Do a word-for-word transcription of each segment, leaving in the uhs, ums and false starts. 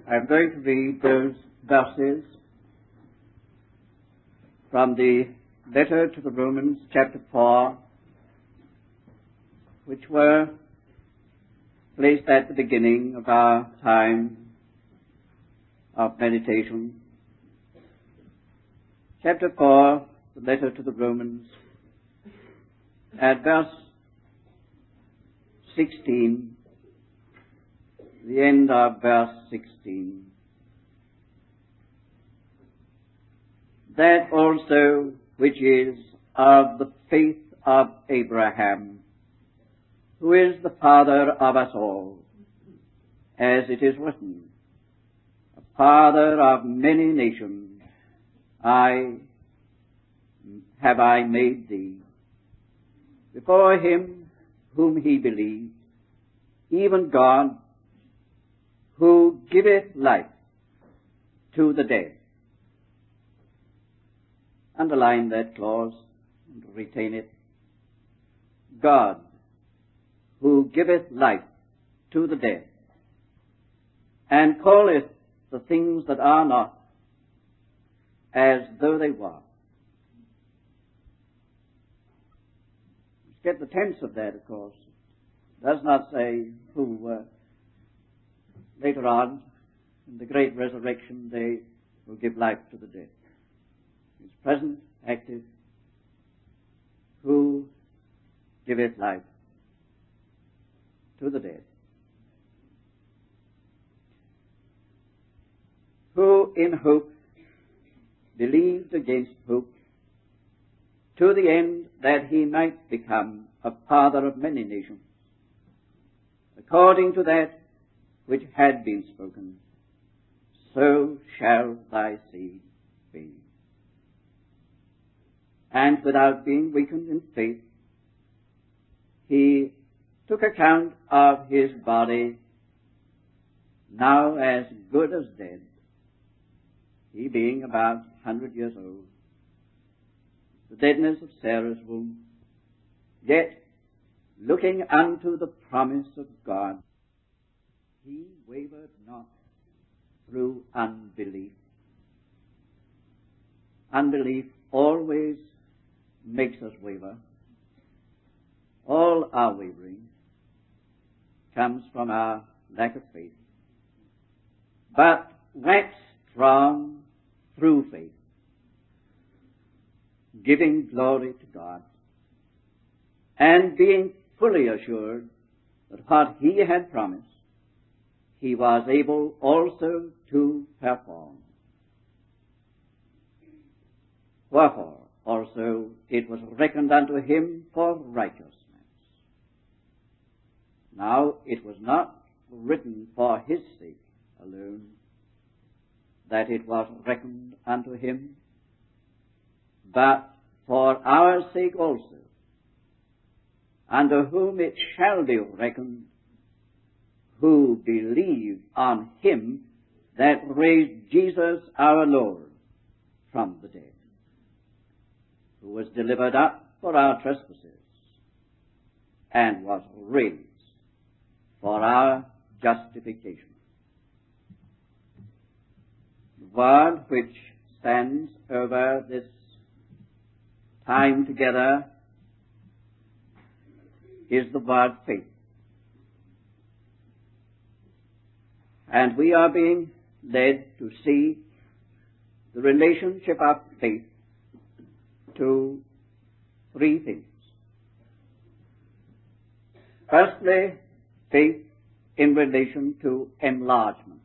I'm going to read those verses from the letter to the Romans, chapter four, which were placed at the beginning of our time of meditation. Chapter four, the letter to the Romans, at verse sixteen, the end of verse sixteen. That also which is of the faith of Abraham, who is the father of us all, as it is written, a father of many nations, I have I made thee, before him whom he believed, even God, who giveth life to the dead. Underline that clause and retain it. God, who giveth life to the dead, and calleth the things that are not as though they were. Let's get the tense of that, of course. It does not say who uh, later on, in the great resurrection day, will give life to the dead. It's present, active, who giveth life to the dead. Who in hope believed against hope, to the end that he might become a father of many nations, according to that which had been spoken, so shall thy seed be. And without being weakened in faith, he took account of his body, now as good as dead, he being about a hundred years old, the deadness of Sarah's womb, yet looking unto the promise of God, he wavered not through unbelief. Unbelief always makes us waver. All our wavering comes from our lack of faith. But wax strong through faith, giving glory to God, and being fully assured that what he had promised, he was able also to perform. Wherefore also it was reckoned unto him for righteousness. Now it was not written for his sake alone that it was reckoned unto him, but for our sake also, unto whom it shall be reckoned, who believe on him that raised Jesus our Lord from the dead, who was delivered up for our trespasses, and was raised for our justification. The word which stands over this time together is the word faith. And we are being led to see the relationship of faith to three things. Firstly, faith in relation to enlargement.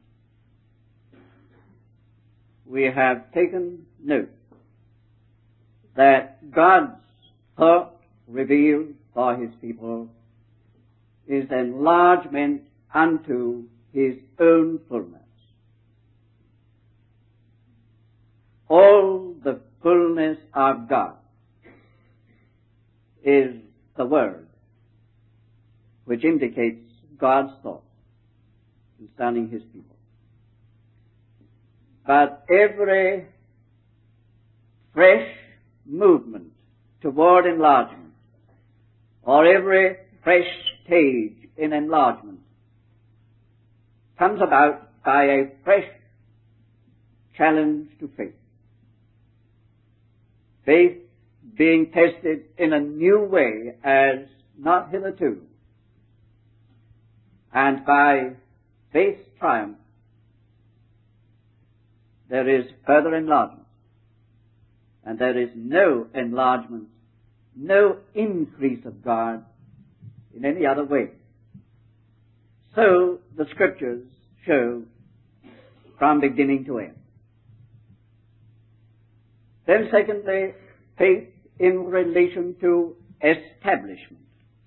We have taken note that God's thought revealed for his people is enlargement unto his own fullness. All the fullness of God is the word which indicates God's thought concerning his people. But every fresh movement toward enlargement, or every fresh stage in enlargement, comes about by a fresh challenge to faith. Faith being tested in a new way as not hitherto. And by faith's triumph, there is further enlargement. And there is no enlargement, no increase of God in any other way. So the Scriptures show from beginning to end. Then secondly, faith in relation to establishment.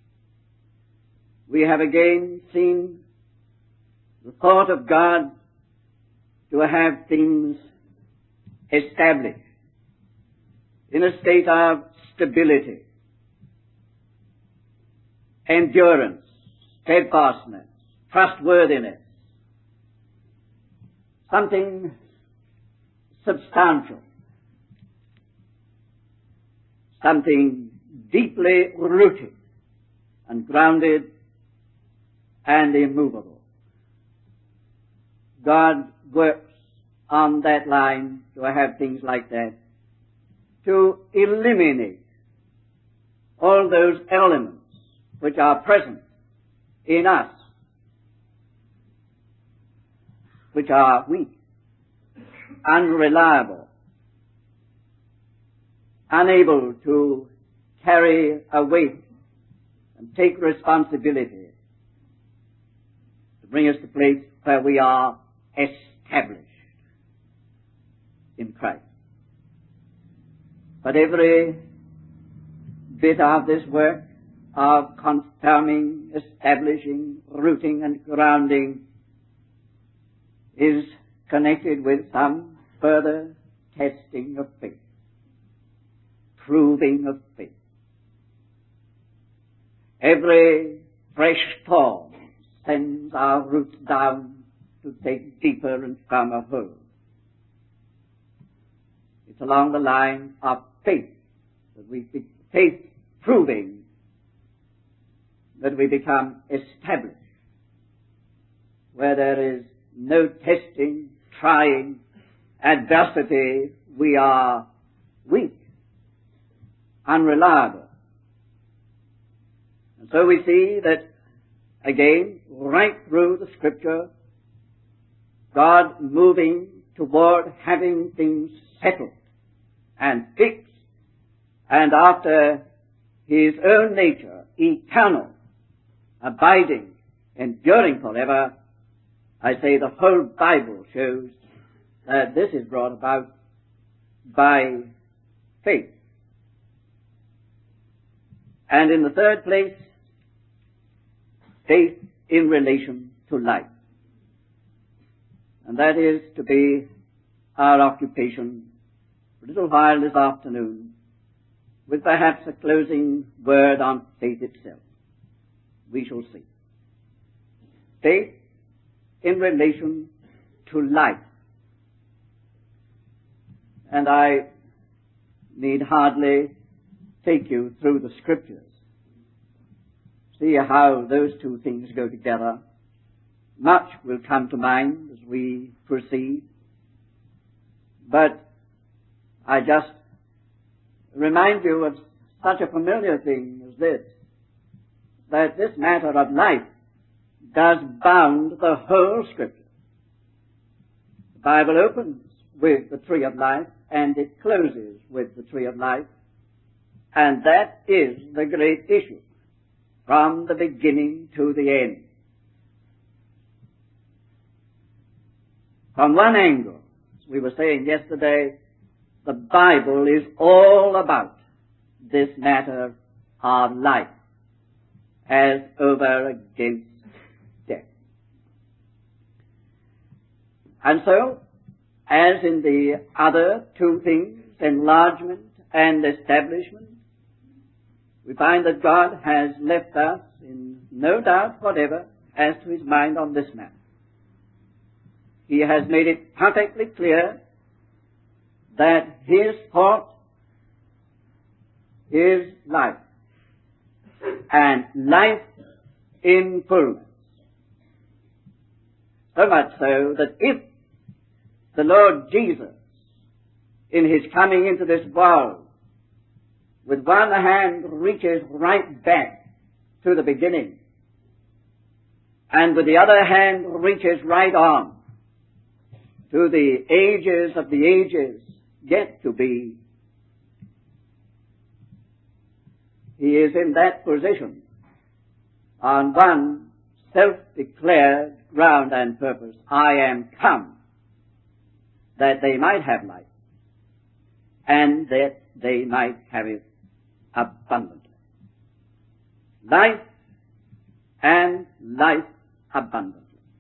We have again seen the thought of God to have things established in a state of stability, endurance, steadfastness, trustworthiness, something substantial, something deeply rooted and grounded and immovable. God works on that line to have things like that, to eliminate all those elements which are present in us, which are weak, unreliable, unable to carry a weight and take responsibility to bring us to a place where we are established in Christ. But every bit of this work of confirming, establishing, rooting and grounding is connected with some further testing of faith, proving of faith. Every fresh storm sends our roots down to take deeper and firmer hold. It's along the line of faith that we, faith proving that we become established. Where there is no testing, trying, adversity, we are weak, unreliable. And so we see that, again, right through the Scripture, God moving toward having things settled and fixed, and after His own nature, eternal, abiding, enduring forever. I say the whole Bible shows that this is brought about by faith. And in the third place, faith in relation to life. And that is to be our occupation for a little while this afternoon, with perhaps a closing word on faith itself. We shall see. Faith in relation to life. And I need hardly take you through the Scriptures. See how those two things go together. Much will come to mind as we proceed. But I just remind you of such a familiar thing as this, that this matter of life does bound the whole Scripture. The Bible opens with the tree of life, and it closes with the tree of life, and that is the great issue, from the beginning to the end. From one angle, as we were saying yesterday, the Bible is all about this matter of life as over against death. And so, as in the other two things, enlargement and establishment, we find that God has left us in no doubt whatever as to His mind on this matter. He has made it perfectly clear that His thought is life, and life in fullness. So much so that if the Lord Jesus, in his coming into this world, with one hand reaches right back to the beginning, and with the other hand reaches right on to the ages of the ages yet to be, he is in that position on one self-declared ground and purpose: I am come that they might have life, and that they might have it abundantly. Life and life abundantly.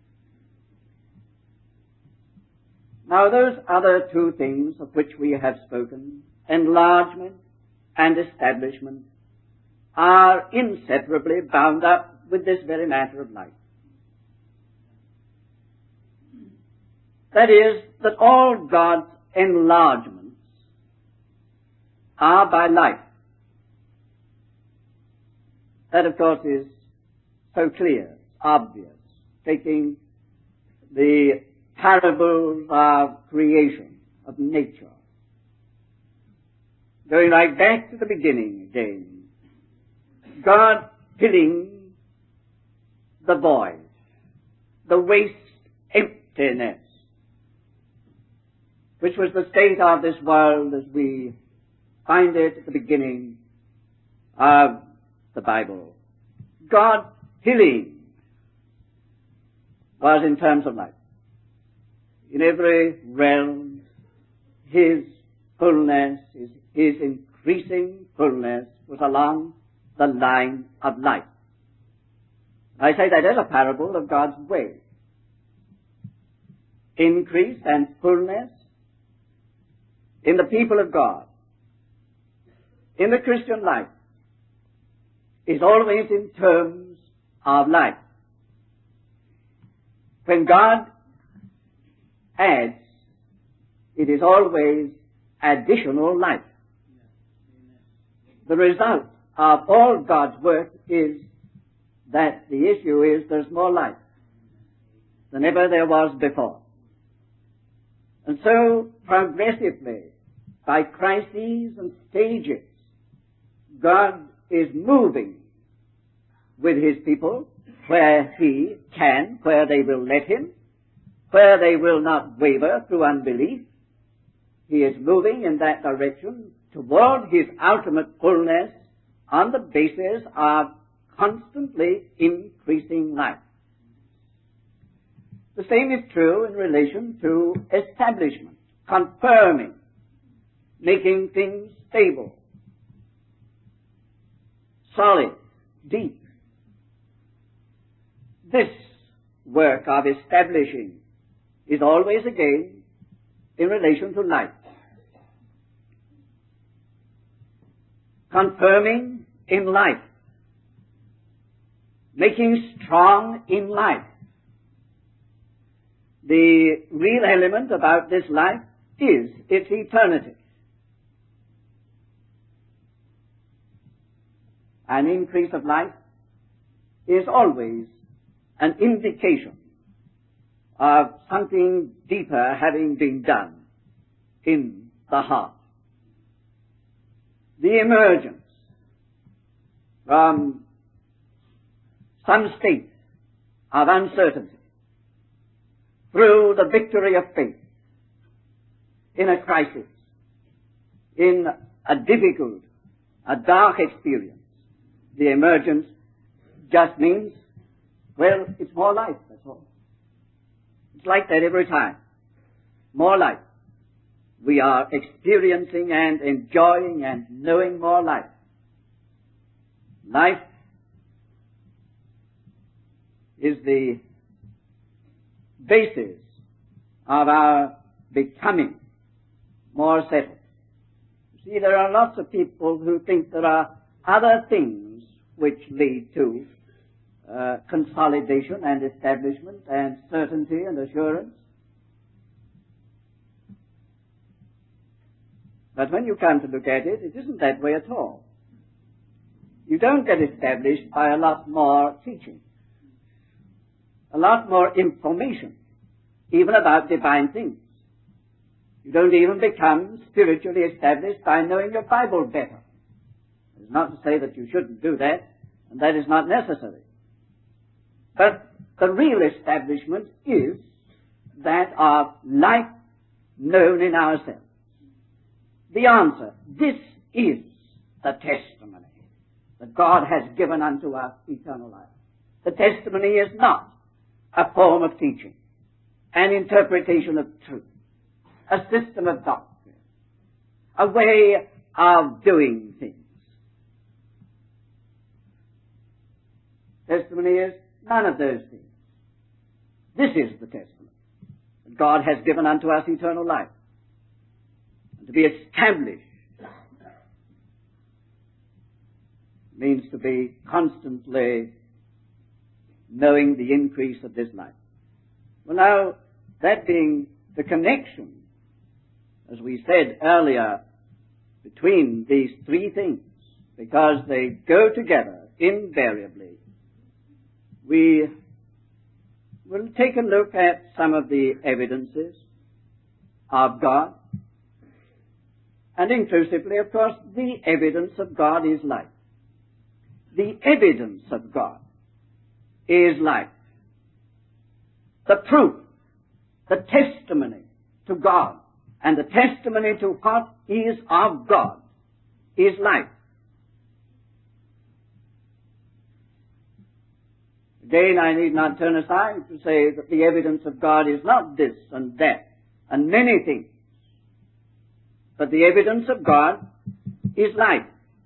Now those other two things of which we have spoken, enlargement and establishment, are inseparably bound up with this very matter of life. That is, that all God's enlargements are by life. That, of course, is so clear, obvious, taking the parables of creation, of nature, going right back to the beginning again. God filling the void, the waste emptiness, which was the state of this world as we find it at the beginning of the Bible. God filling was in terms of life. In every realm, his fullness, his, his increasing fullness was along the line of life. I say that as a parable of God's way. Increase and fullness in the people of God, in the Christian life, is always in terms of life. When God adds, it is always additional life. The result of all God's work is that the issue is there's more life than ever there was before. And so, progressively, by crises and stages, God is moving with his people where he can, where they will let him, where they will not waver through unbelief. He is moving in that direction toward his ultimate fullness on the basis of constantly increasing life. The same is true in relation to establishment, confirming, making things stable, solid, deep. This work of establishing is always again in relation to life. Confirming in life, making strong in life. The real element about this life is its eternity. An increase of life is always an indication of something deeper having been done in the heart. The emergence from some state of uncertainty through the victory of faith in a crisis, in a difficult, a dark experience. The emergence just means, well, it's more life, that's all. It's like that every time. More life. We are experiencing and enjoying and knowing more life. Life is the basis of our becoming more settled. See, there are lots of people who think there are other things which lead to uh, consolidation and establishment and certainty and assurance. But when you come to look at it, it isn't that way at all. You don't get established by a lot more teaching, a lot more information. even about divine things. You don't even become spiritually established by knowing your Bible better. It's not to say that you shouldn't do that, and that is not necessary. But the real establishment is that of life known in ourselves. The answer, this is the testimony that God has given unto us eternal life. The testimony is not a form of teaching, an interpretation of truth, a system of doctrine, a way of doing things. Testimony is none of those things. This is the testimony. That God has given unto us eternal life. And to be established means to be constantly knowing the increase of this life. Well, now, that being the connection, as we said earlier, between these three things, because they go together invariably, we will take a look at some of the evidences of God. And inclusively, of course, the evidence of God is life. The evidence of God is life. The proof, the testimony to God, and the testimony to what is of God is life. Again, I need not turn aside to say that the evidence of God is not this and that and many things. But the evidence of God is life.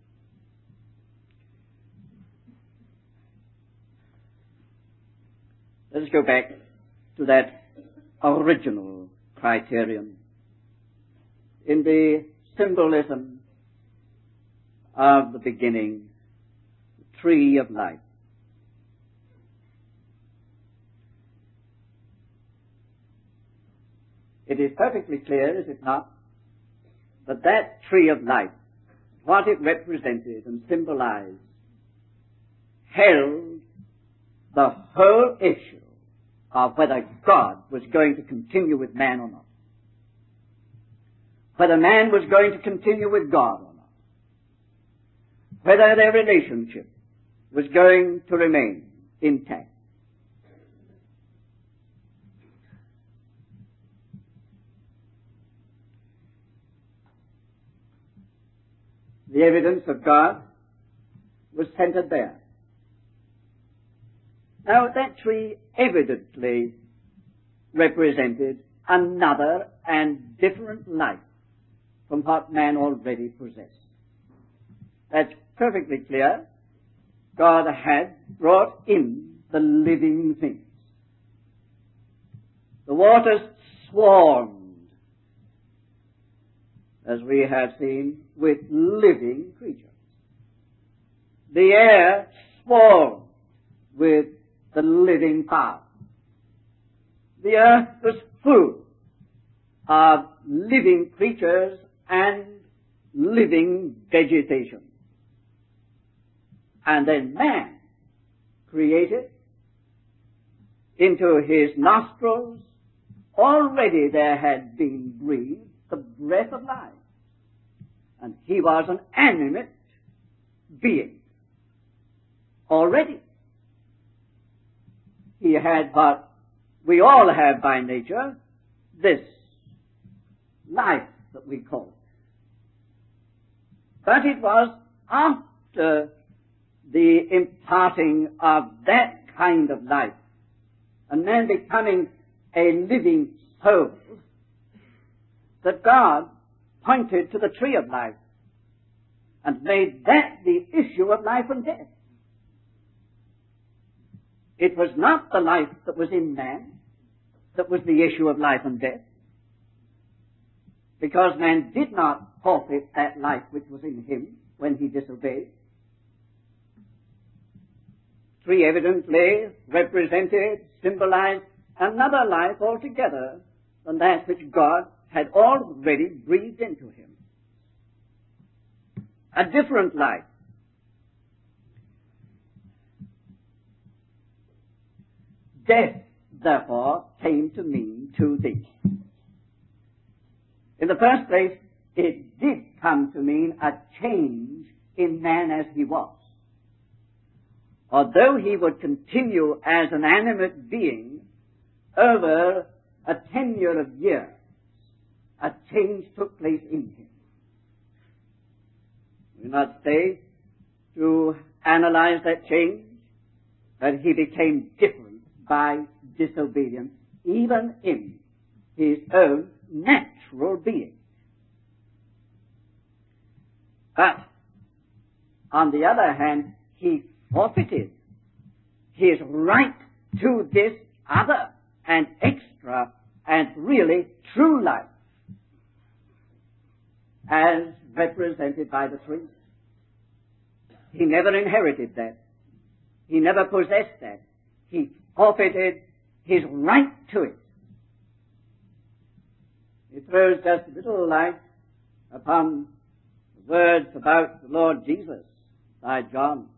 Let's go back to that original criterion in the symbolism of the beginning, the tree of life. It is perfectly clear, is it not, that that tree of life, what it represented and symbolized, held the whole issue of whether God was going to continue with man or not. Whether man was going to continue with God or not. Whether their relationship was going to remain intact. The evidence of God was centered there. Now, that tree evidently represented another and different life from what man already possessed. That's perfectly clear. God had brought in the living things. The waters swarmed, as we have seen, with living creatures. The air swarmed with the living power. The earth was full of living creatures and living vegetation. And then man created into his nostrils, already there had been breathed the breath of life. And he was an animate being. Already. He had what we all have by nature, this life that we call it. But it was after the imparting of that kind of life, and man becoming a living soul, that God pointed to the tree of life and made that the issue of life and death. It was not the life that was in man that was the issue of life and death, because man did not forfeit that life which was in him when he disobeyed. Tree evidently represented, symbolized another life altogether than that which God had already breathed into him. A different life. Death therefore, came to mean to thee? In the first place, it did come to mean a change in man as he was. Although he would continue as an animate being over a tenure of years, a change took place in him. We not stay to analyze that change, but he became different by disobedience, even in his own natural being. But, on the other hand, he forfeited his right to this other and extra and really true life, as represented by the tree. He never inherited that. He never possessed that. He forfeited his right to it. It throws just a little light upon the words about the Lord Jesus by John,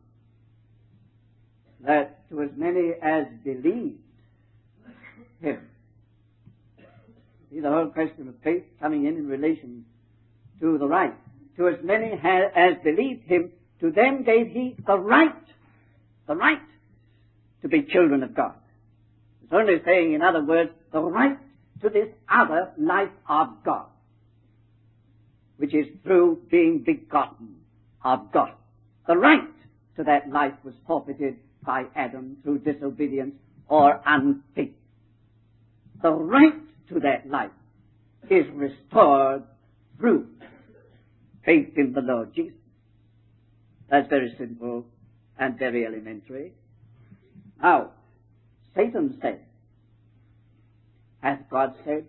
that to as many as believed him. See the whole question of faith coming in in relation to the right. To as many ha- as believed him, to them gave he the right, the right to be children of God. It's only saying, in other words, the right to this other life of God, which is through being begotten of God. The right to that life was forfeited by Adam through disobedience or unfaith. The right to that life is restored through faith in the Lord Jesus. That's very simple and very elementary. Now, Satan said, hath God said,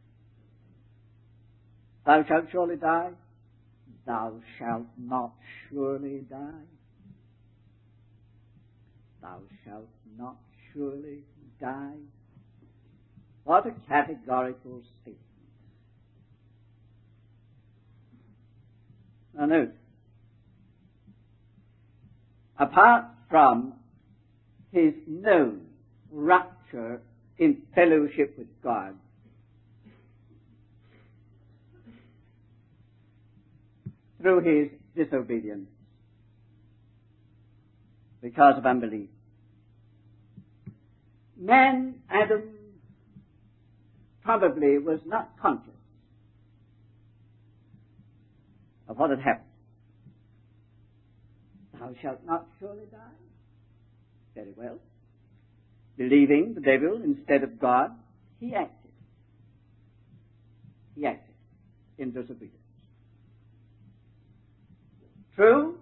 thou shalt surely die? Thou shalt not surely die. Thou shalt not surely die. What a categorical statement. Now note, apart from his known rupture in fellowship with God, through his disobedience, because of unbelief, man, Adam, probably was not conscious of what had happened. Thou shalt not surely die. Very well. Believing the devil instead of God, he acted. He acted in disobedience. True,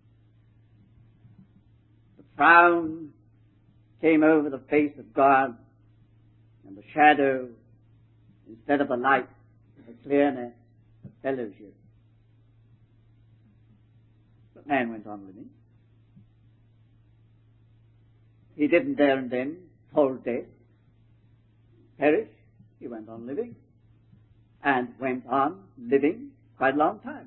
the frown came over the face of God, and the shadow, instead of the light, the clearness of fellowship. But man went on living. He didn't there and then fall dead, perish. He went on living, and went on living quite a long time.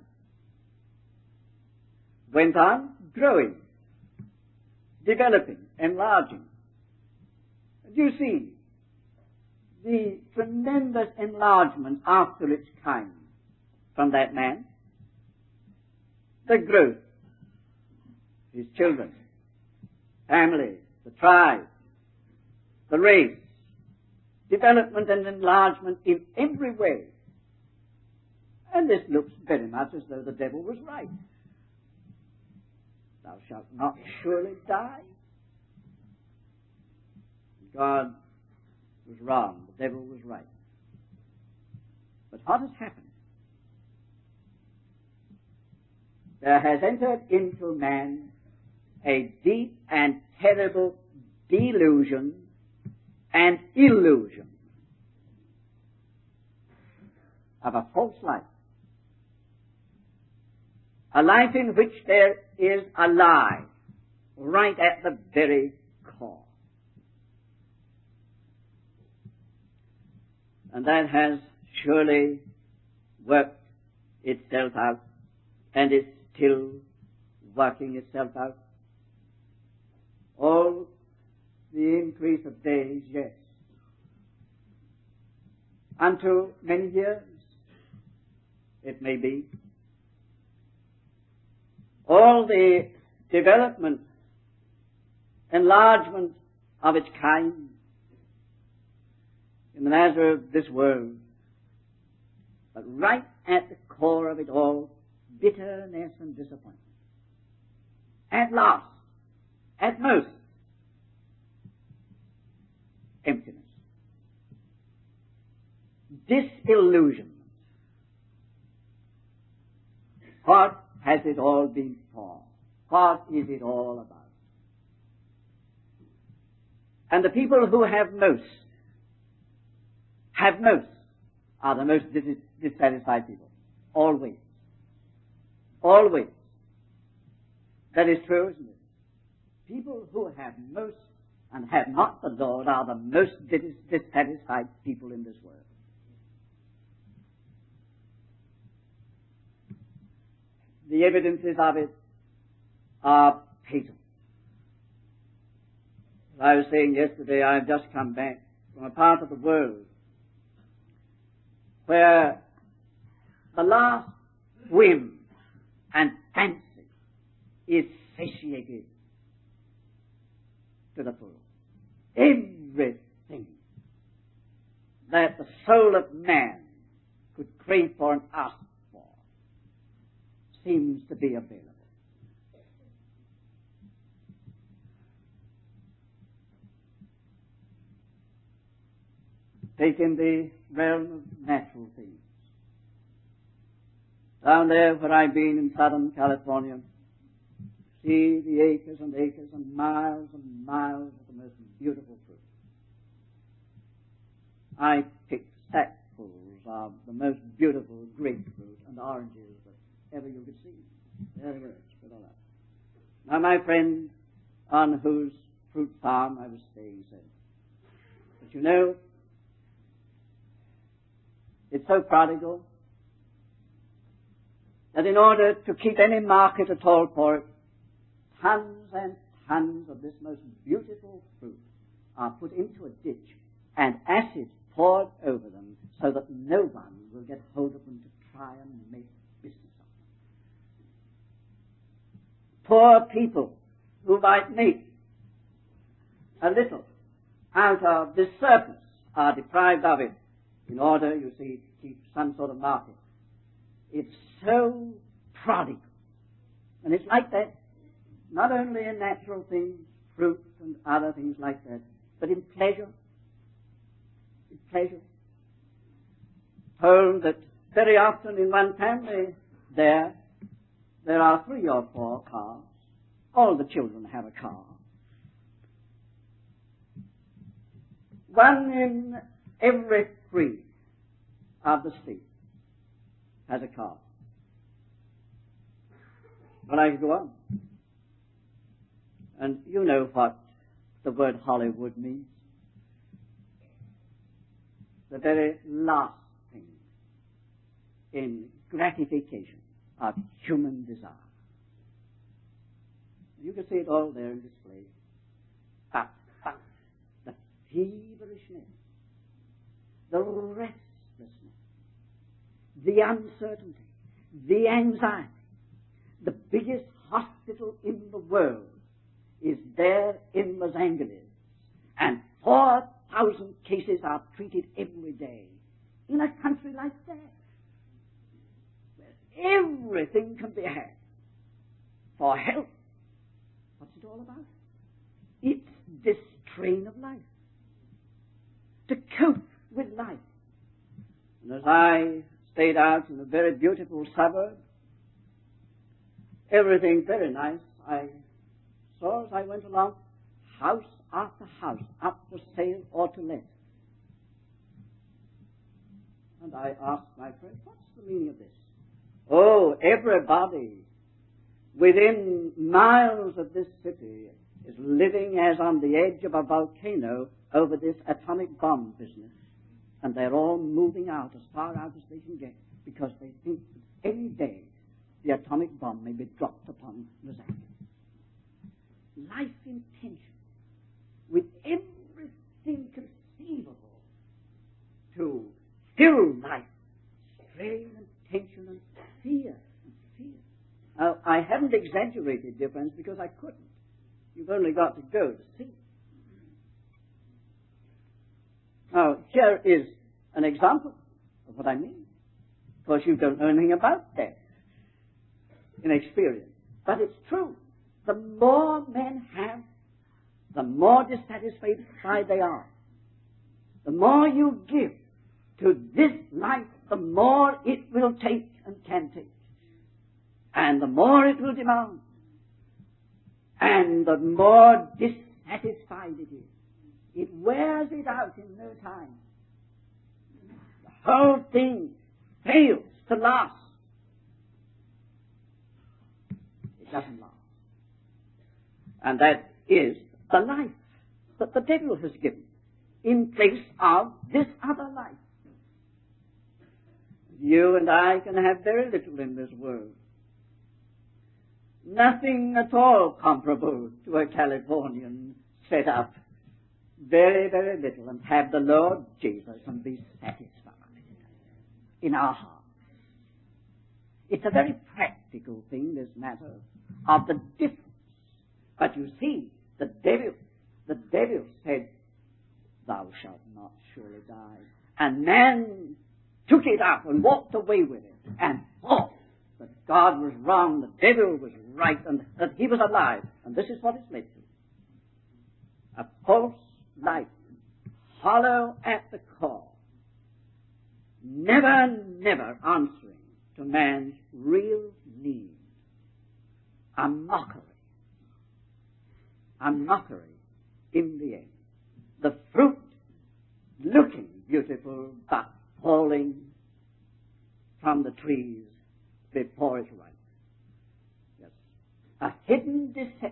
Went on growing, developing, enlarging. And you see the tremendous enlargement after its kind from that man. The growth, his children, family, the tribe, the race, development and enlargement in every way. And this looks very much as though the devil was right. Thou shalt not surely die. God was wrong. The devil was right. But what has happened? There has entered into man a deep and terrible delusion and illusion of a false life. A life in which there is a lie right at the very core. And that has surely worked itself out and is still working itself out. All the increase of days, yes, unto many years, it may be. All the development, enlargement of its kind in the matter of this world, but right at the core of it all, bitterness and disappointment. At last, at most, emptiness. Disillusionment. What has it all been for? What is it all about? And the people who have most, have most, are the most dis- dissatisfied people. Always. Always. That is true, isn't it? People who have most and have not the Lord are the most dis- dissatisfied people in this world. The evidences of it are patent. As I was saying yesterday, I have just come back from a part of the world where the last whim and fancy is satiated to the full. Everything that the soul of man could crave for and ask for seems to be available. Take in the realm of natural things. Down there where I've been in Southern California, see the acres and acres and miles and miles of the most beautiful fruit. I picked sackfuls of the most beautiful grapefruit and oranges that ever you could see. There it is, with all that. Now my friend on whose fruit farm I was staying said, but you know, it's so prodigal that in order to keep any market at all for it, tons and tons of this most beautiful fruit are put into a ditch and acid poured over them so that no one will get hold of them to try and make business of them. Poor people who might make a little out of this surplus are deprived of it in order, you see, to keep some sort of market. It's so prodigal. And it's like that not only in natural things, fruit and other things like that, but in pleasure. In pleasure. Told that very often in one family there, there are three or four cars. All the children have a car. One in every three of the street has a car. But I could go on. And you know what the word Hollywood means. The very last thing in gratification of human desire. You can see it all there in display. But, but, the feverishness, the restlessness, the uncertainty, the anxiety. The biggest hospital in the world is there in Los Angeles, and four thousand cases are treated every day in a country like that, where everything can be had for health. What's it all about? It's this strain of life, to cope with life. And as I stayed out in a very beautiful suburb, everything very nice, I saw as I went along, house after house up for sale or to let. And I asked my friend, what's the meaning of this? Oh, everybody within miles of this city is living as on the edge of a volcano over this atomic bomb business. And they're all moving out as far out as they can get because they think that any day the atomic bomb may be dropped upon Los Angeles. Life intention with everything conceivable to still life. Strain and tension and fear and fear. Now, I haven't exaggerated, dear friends, because I couldn't. You've only got to go to see. Now, here is an example of what I mean. Of course, you don't know anything about death in experience. But it's true. The more men have, the more dissatisfied they are. The more you give to this life, the more it will take and can take. And the more it will demand. And the more dissatisfied it is. It wears it out in no time. The whole thing fails to last. It doesn't last. And that is the life that the devil has given in place of this other life. You and I can have very little in this world. Nothing at all comparable to a Californian set up. Very, very little, and have the Lord Jesus and be satisfied in our hearts. It's a very practical thing, this matter of the difference. But you see, the devil, the devil said, "Thou shalt not surely die." And man took it up and walked away with it and thought that God was wrong, the devil was right, and that he was alive. And this is what it's led to. A false life, hollow at the core, never, never answering to man's real need. A mockery. A mockery in the end. The fruit looking beautiful, but falling from the trees before it's ripe. Yes. A hidden deception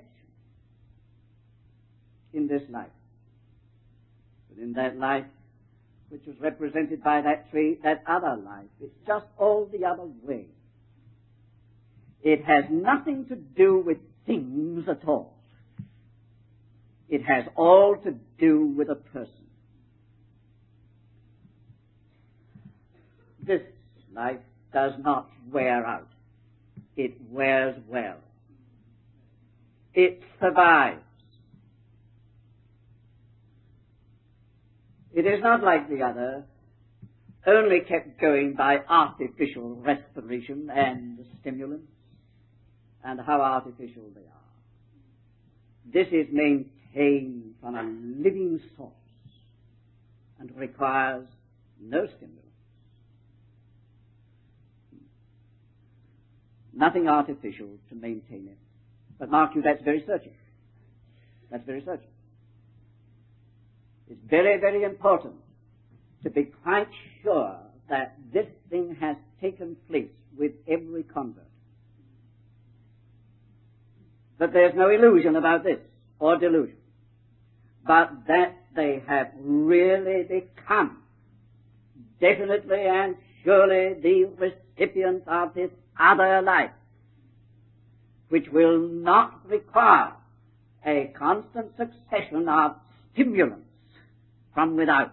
in this life. But in that life, which was represented by that tree, that other life, it's just all the other way. It has nothing to do with things at all. It has all to do with a person. This life does not wear out. It wears well. It survives. It is not like the other, only kept going by artificial respiration and stimulants, and how artificial they are. This is maintained from a living source and requires no stimulants. Nothing artificial to maintain it. But mark you, that's very searching. That's very searching. It's very, very important to be quite sure that this thing has taken place with every convert. That there's no illusion about this, or delusion. But that they have really become definitely and surely the recipients of this other life, which will not require a constant succession of stimulants from without.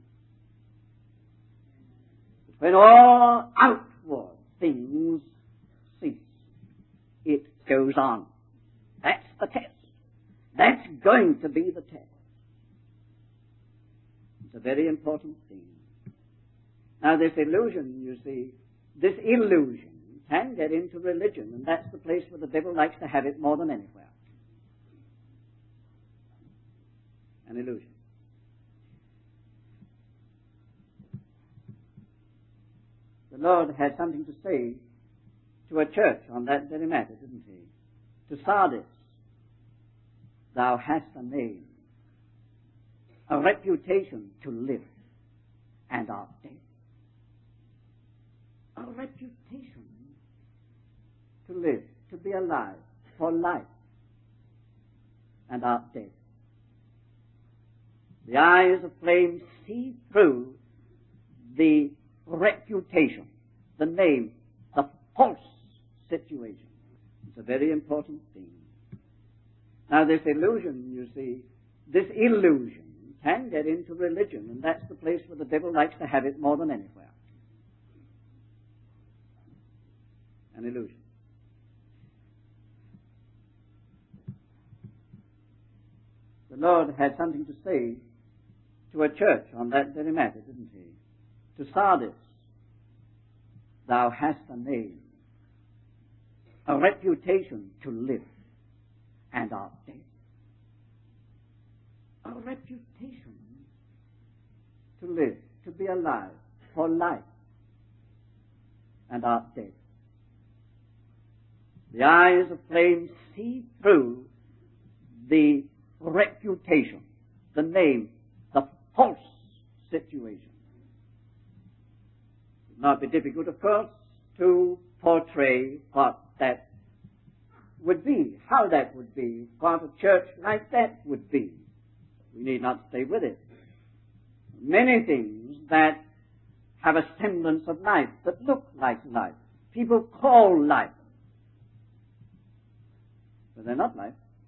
When all outward things cease, it goes on. That's the test. That's going to be the test. It's a very important thing. Now this illusion, you see, this illusion can get into religion, and that's the place where the devil likes to have it more than anywhere. An illusion. The Lord had something to say to a church on that very matter, didn't he? To Sardis, thou hast a name, a reputation to live, and art dead. A reputation to live, to be alive, for life, and art dead. The eyes of flame see through the reputation, the name, the false situation. It's a very important thing. Now this illusion, you see, this illusion can get into religion, and that's the place where the devil likes to have it more than anywhere. an illusion. The Lord had something to say to a church on that very matter, didn't he? To Sardis, thou hast a name, a reputation to live, and art dead. A reputation to live, to be alive, for life, and art dead. The eyes of flame see through the reputation, the name, the false situation. It would not be difficult, of course, to portray what that would be, how that would be, what a church like that would be. We need not stay with it. Many things that have a semblance of life, that look like life, people call life, but they're not life.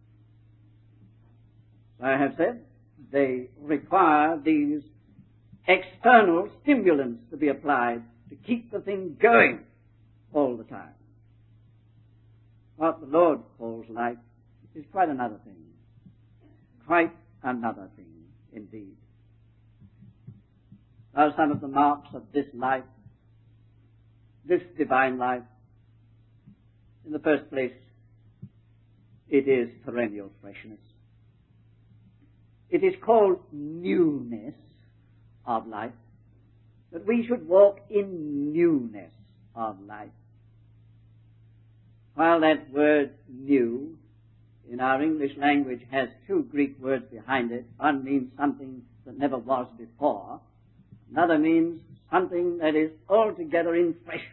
I have said they require these external stimulants to be applied to keep the thing going all the time. What the Lord calls life is quite another thing. Quite another thing, indeed. Are some of the marks of this life, this divine life? In the first place, it is perennial freshness. It is called newness of life, that we should walk in newness of life. While that word new in our English language has two Greek words behind it, one means something that never was before, another means something that is altogether in freshness.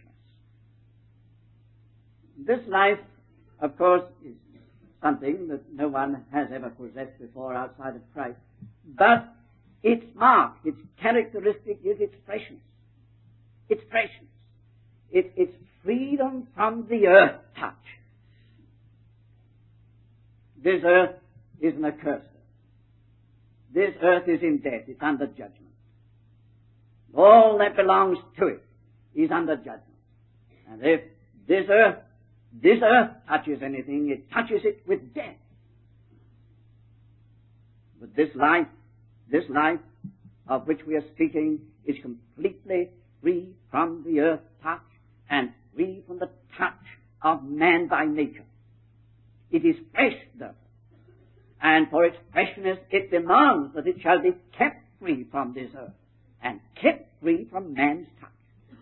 This life, of course, is something that no one has ever possessed before outside of Christ. But its mark, its characteristic is its freshness. Its freshness. It, it's freedom from the earth touch. This earth is an accursed earth. This earth is in debt. It's under judgment. All that belongs to it is under judgment. And if this earth This earth touches anything, it touches it with death. But this life, this life of which we are speaking is completely free from the earth touch and free from the touch of man by nature. It is fresh, therefore. And for its freshness, it demands that it shall be kept free from this earth and kept free from man's touch.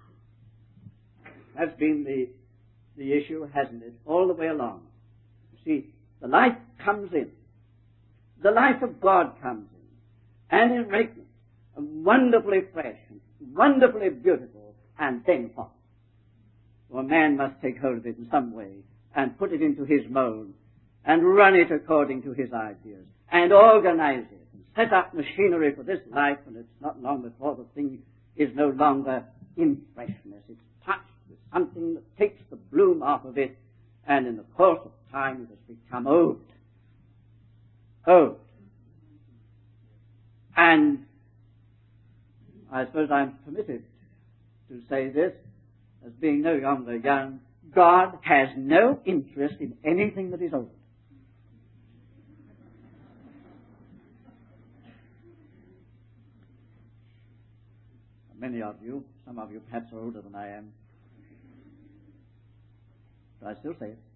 That's been the The issue, hasn't it, all the way along. You see, the life comes in. The life of God comes in. And is radiant, and wonderfully fresh, and wonderfully beautiful, and then what? Well, man must take hold of it in some way, and put it into his mold, and run it according to his ideas, and organize it, and set up machinery for this life, and it's not long before the thing is no longer in freshness. It's touched with something that takes the bloom off of it, and in the course of time it has become old. Old. And I suppose I'm permitted to say this, as being no longer young, God has no interest in anything that is old. Many of you, some of you perhaps are older than I am, but I still say it.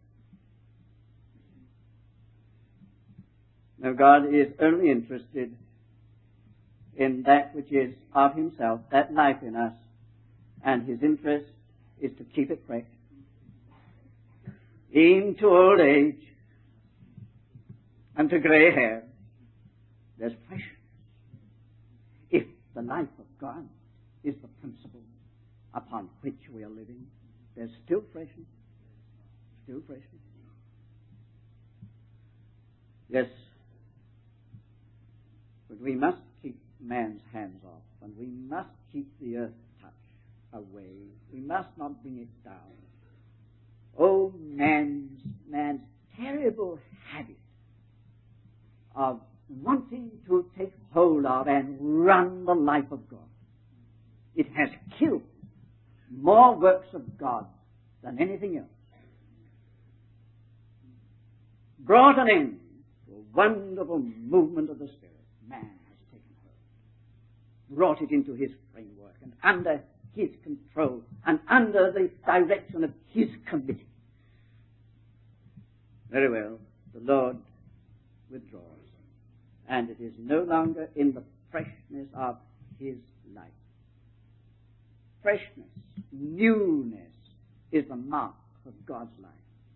No, God is only interested in that which is of himself, that life in us, and his interest is to keep it fresh. Even to old age and to grey hair, there's freshness. If the life of God is the principle upon which we are living, there's still freshness. Still freshness. Yes, but we must keep man's hands off, and we must keep the earth touch away. We must not bring it down. Oh, man's, man's terrible habit of wanting to take hold of and run the life of God. It has killed more works of God than anything else, brought an end to a wonderful movement of the Spirit. Man has taken hold, brought it into his framework and under his control and under the direction of his committee. Very well, the Lord withdraws, and it is no longer in the freshness of his life. Freshness, newness is the mark of God's life.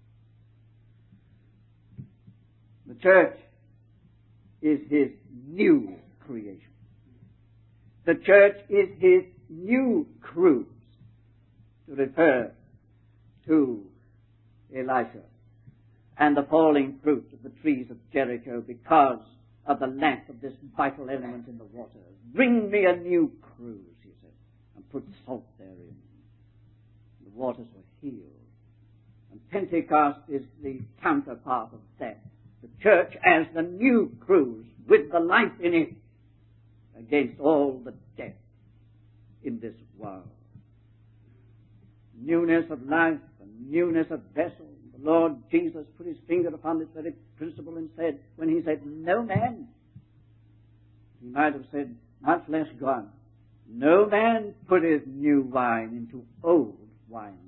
The church is his new creation. The church is his new cruse, to refer to Elisha and the falling fruit of the trees of Jericho because of the lack of this vital element in the water. Bring me a new cruse, he said, and put salt therein. The waters were healed. And Pentecost is the counterpart of that. The church as the new cruse with the life in it against all the death in this world. Newness of life and newness of vessel. The Lord Jesus put his finger upon this very principle and said, when he said, no man, he might have said, much less God, no man putteth new wine into old wineskins.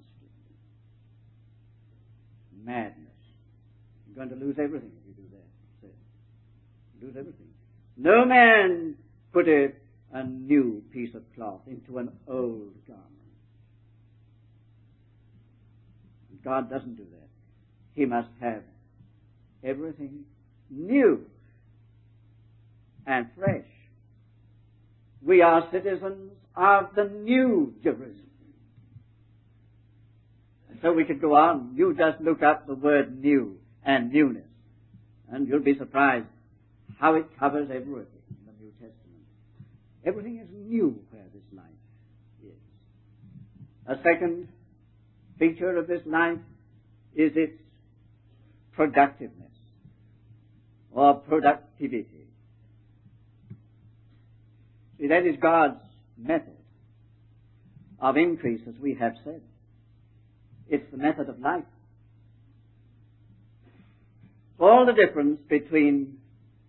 Madness. You're going to lose everything if you do that. Say, lose everything. No man putteth a new piece of cloth into an old garment. God doesn't do that. He must have everything new and fresh. We are citizens of the new Jerusalem. So we could go on. You just look up the word new and newness, and you'll be surprised how it covers everything in the New Testament. Everything is new where this life is. A second feature of this life is its productiveness or productivity. See, that is God's method of increase, as we have said. It's the method of life. All the difference between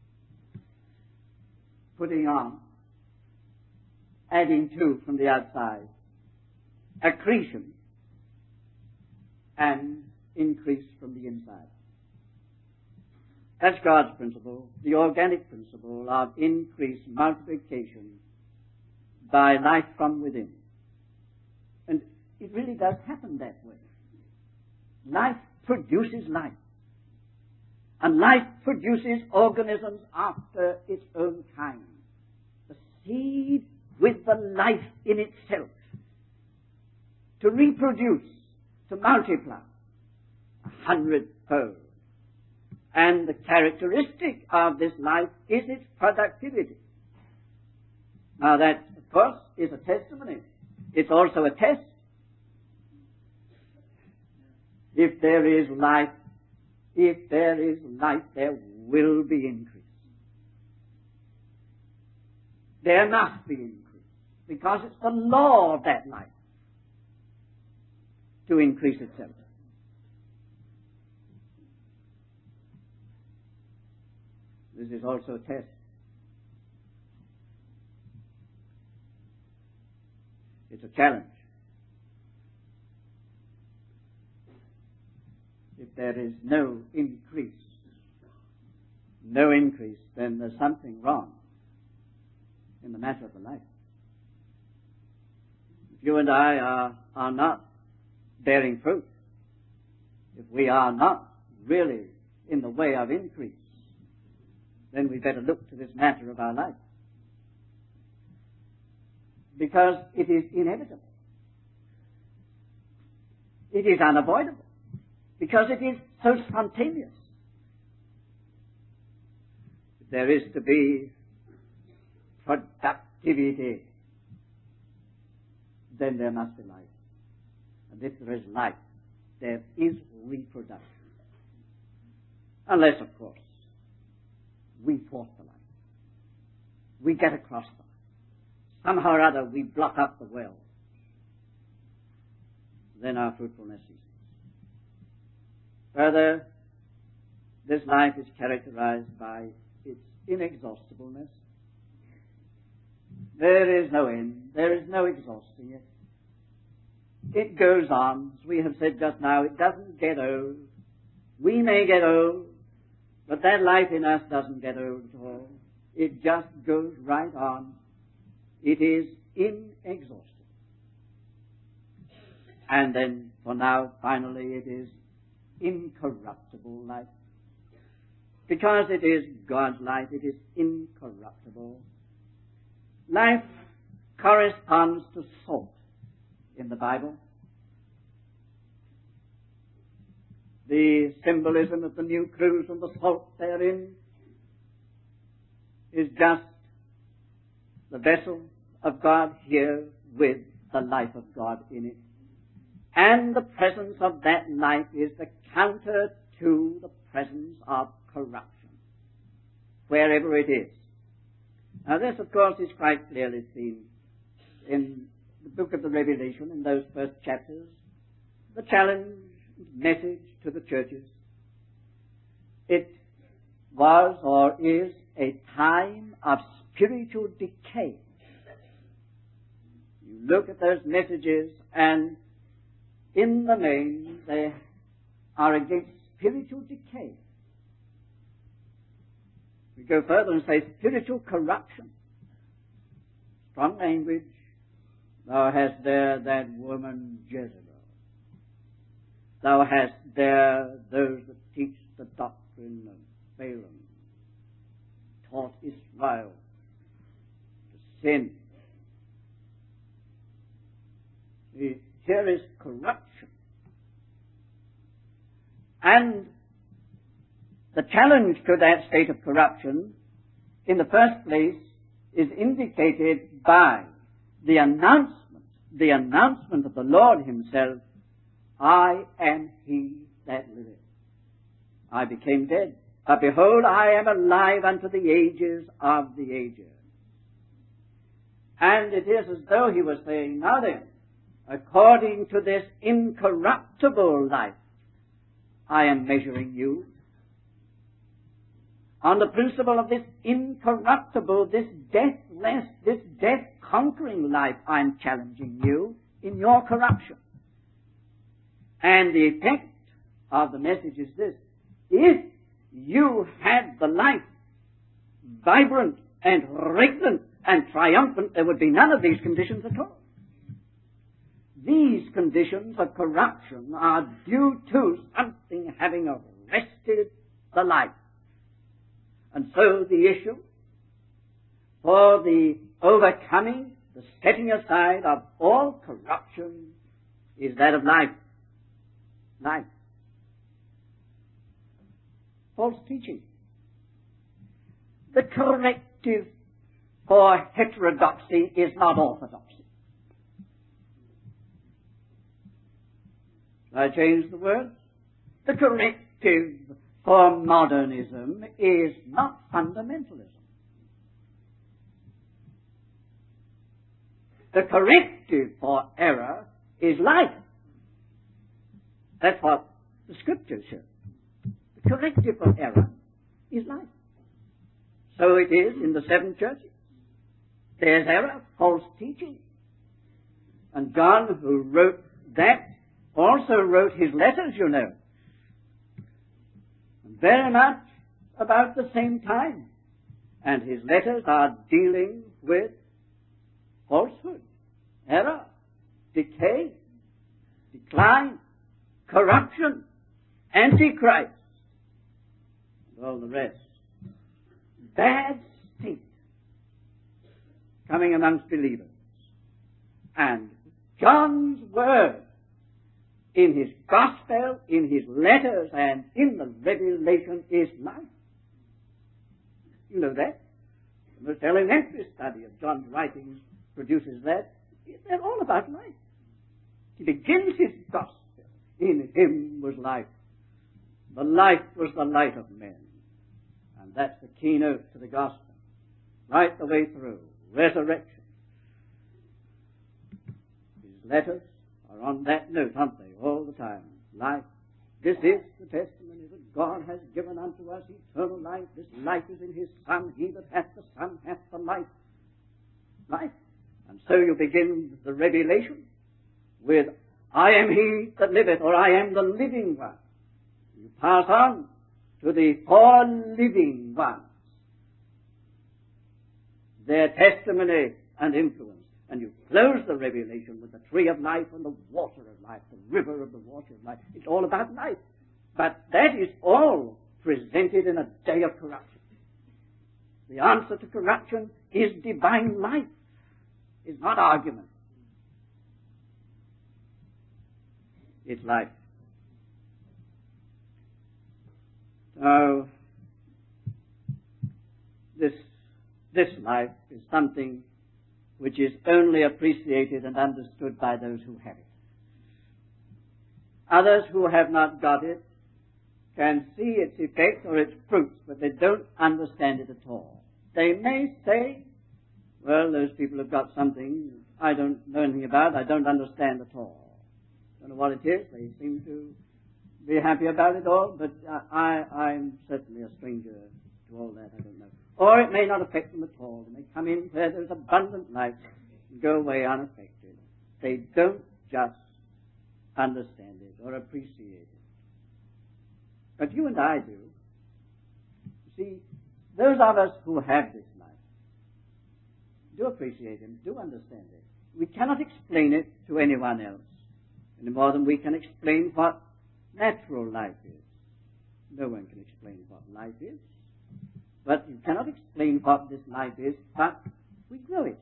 putting on, adding to from the outside, accretion, and increase from the inside. That's God's principle, the organic principle of increased multiplication by life from within. And it really does happen that way. Life produces life. And life produces organisms after its own kind. The seed with the life in itself to reproduce, to multiply a hundredfold. And the characteristic of this life is its productivity. Now that, of course, is a testimony. It's also a test. If there is life, if there is life, there will be increase. There must be increase, because it's the law of that life to increase itself. This is also a test. It's a challenge. If there is no increase, no increase, then there's something wrong in the matter of the life. If you and I are, are not bearing fruit, if we are not really in the way of increase, then we better look to this matter of our life. Because it is inevitable. It is unavoidable. Because it is so spontaneous. If there is to be productivity, then there must be life. And if there is life, there is reproduction. Unless, of course, we force the life. We get across the life. Somehow or other we block up the well. then our fruitfulness ceases. Further, this life is characterized by its inexhaustibleness. There is no end. There is no exhausting it. It goes on. As we have said just now, it doesn't get old. We may get old, but that life in us doesn't get old at all. It just goes right on. It is inexhaustible. And then, for now, finally, it is incorruptible life. Because it is God's life, it is incorruptible. Life corresponds to salt in the Bible. The symbolism of the new cruise and the salt therein is just the vessel of God here with the life of God in it. And the presence of that life is the counter to the presence of corruption, wherever it is. Now this, of course, is quite clearly seen in the book of the Revelation, in those first chapters, the challenge, message to the churches. It was or is a time of spiritual decay. You look at those messages, and in the main, they are against spiritual decay. We go further and say spiritual corruption. Strong language. Thou hast there that woman Jezebel. Thou hast there those that teach the doctrine of Balaam, taught Israel to sin. Here is corruption. And the challenge to that state of corruption, in the first place, is indicated by the announcement, the announcement of the Lord Himself, I am He that liveth. I became dead, but behold, I am alive unto the ages of the ages. And it is as though He was saying, now then, according to this incorruptible life, I am measuring you. On the principle of this incorruptible, this deathless, this death-conquering life, I am challenging you in your corruption. And the effect of the message is this: if you had the life vibrant and regnant and triumphant, there would be none of these conditions at all. These conditions of corruption are due to something having arrested the life. And so the issue for the overcoming, the setting aside of all corruption is that of life. Life. False teaching. The corrective for heterodoxy is not orthodoxy. I change the words. The corrective for modernism is not fundamentalism. The corrective for error is life. That's what the Scriptures show. The corrective for error is life. So it is in the seven churches. There's error, false teaching. And John, who wrote that, also wrote his letters, you know, very much about the same time. And his letters are dealing with falsehood, error, decay, decline, corruption, antichrist, and all the rest. Bad state coming amongst believers. And John's word in his gospel, in his letters, and in the revelation is life. You know that. The most elementary study of John's writings produces that. They're all about life. He begins his gospel. In him was life. The life was the light of men. And that's the keynote to the gospel. Right the way through. Resurrection. His letters are are on that note, aren't they, all the time? Life. This is the testimony that God has given unto us eternal life. This life is in his Son. He that hath the Son hath the life. Life. And so you begin the revelation with, I am he that liveth, or I am the living one. You pass on to the four living ones, their testimony and influence. And you close the revelation with the tree of life and the water of life, the river of the water of life. It's all about life. But that is all presented in a day of corruption. The answer to corruption is divine life. It's not argument. It's life. So, this, this life is something which is only appreciated and understood by those who have it. Others who have not got it can see its effects or its fruits, but they don't understand it at all. They may say, well, those people have got something I don't know anything about, I don't understand at all. I don't know what it is, they seem to be happy about it all, but I, I'm certainly a stranger to all that, I don't know. Or it may not affect them at all. They may come in where there's abundant life and go away unaffected. They don't just understand it or appreciate it. But you and I do. You see, those of us who have this life do appreciate it, do understand it. We cannot explain it to anyone else any more than we can explain what natural life is. No one can explain what life is. But you cannot explain what this life is, but we know it.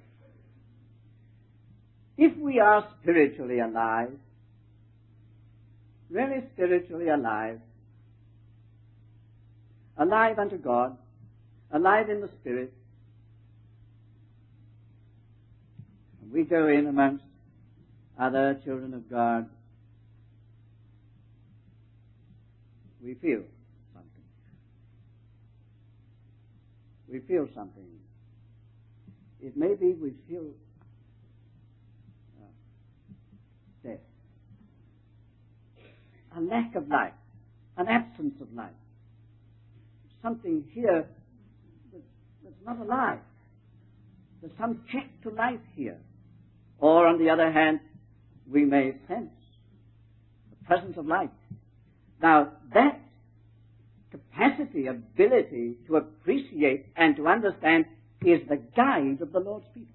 If we are spiritually alive, really spiritually alive, alive unto God, alive in the Spirit, and we go in amongst other children of God, we feel something. We feel something. It may be we feel uh, death. A lack of life. An absence of life. Something here that, that's not alive. There's some check to life here. Or, on the other hand, we may sense the presence of life. Now, that capacity, ability to appreciate and to understand is the guide of the Lord's people.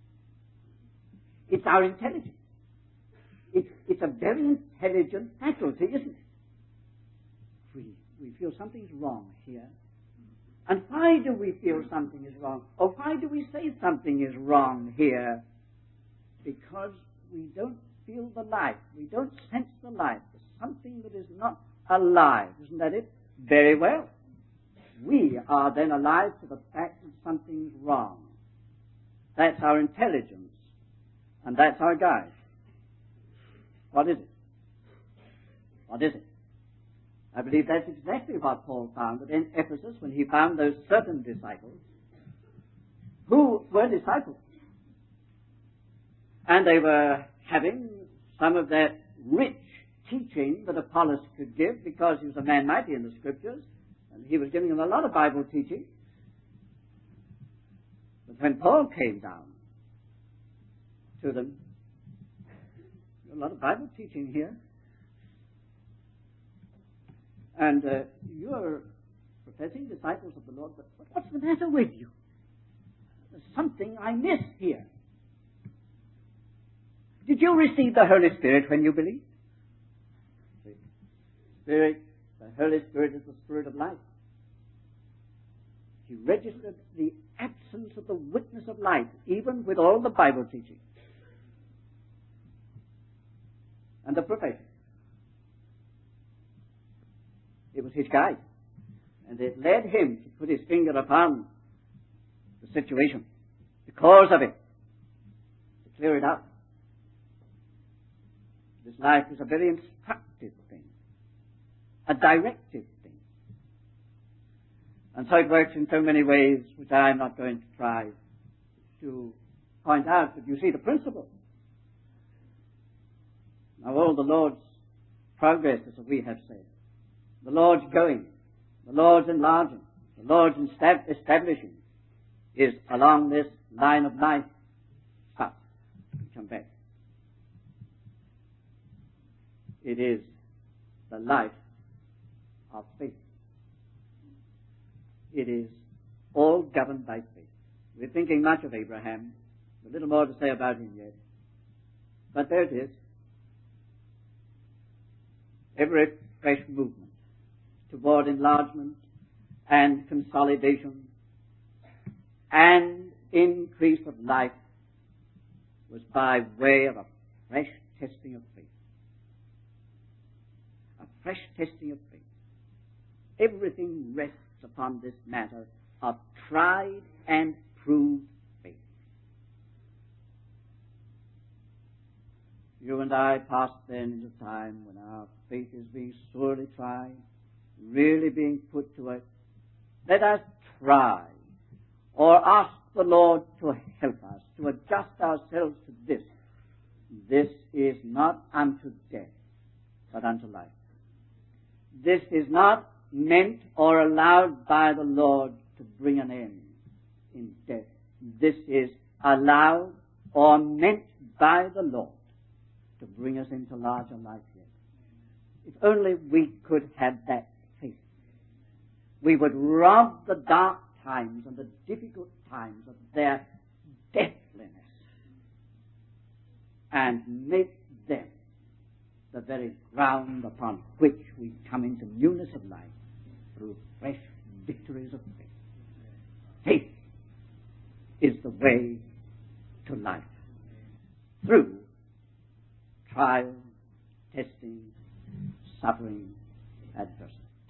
It's our intelligence. It's, it's a very intelligent faculty, isn't it? We, we feel something's wrong here. And why do we feel something is wrong? Or why do we say something is wrong here? Because we don't feel the life. We don't sense the life. There's something that is not alive. Isn't that it? Very well. We are then alive to the fact that something's wrong. That's our intelligence. And that's our guide. What is it? What is it? I believe that's exactly what Paul found in Ephesus when he found those certain disciples who were disciples. And they were having some of that rich teaching that Apollos could give because he was a man mighty in the Scriptures, and he was giving them a lot of Bible teaching. But when Paul came down to them, a lot of Bible teaching here, and uh, you're professing disciples of the Lord, but what's the matter with you? There's something I miss here. Did you receive the Holy Spirit when you believed? Spirit, the Holy Spirit is the Spirit of life. He registered the absence of the witness of life, even with all the Bible teaching and the profession. It was his guide, and it led him to put his finger upon the situation, the cause of it, to clear it up. This life is a very instructive thing, a directive thing. And so it works in so many ways, which I'm not going to try to point out, but you see the principle. Now all the Lord's progress, as we have said, the Lord's going, the Lord's enlarging, the Lord's establishing, is along this line of life. But, come back. It is the life of faith. It is all governed by faith. We're thinking much of Abraham. A little more to say about him yet. But there it is. Every fresh movement toward enlargement and consolidation and increase of life was by way of a fresh testing of faith. A fresh testing of faith. Everything rests upon this matter of tried and proved faith. You and I pass then into time when our faith is being sorely tried, really being put to it. Let us try or ask the Lord to help us, to adjust ourselves to this. This is not unto death, but unto life. This is not meant or allowed by the Lord to bring an end in death. This is allowed or meant by the Lord to bring us into larger life yet. If only we could have that faith, we would rob the dark times and the difficult times of their deathliness and make them the very ground upon which we come into newness of life through fresh victories of faith. Faith is the way to life through trial, testing, suffering, adversity.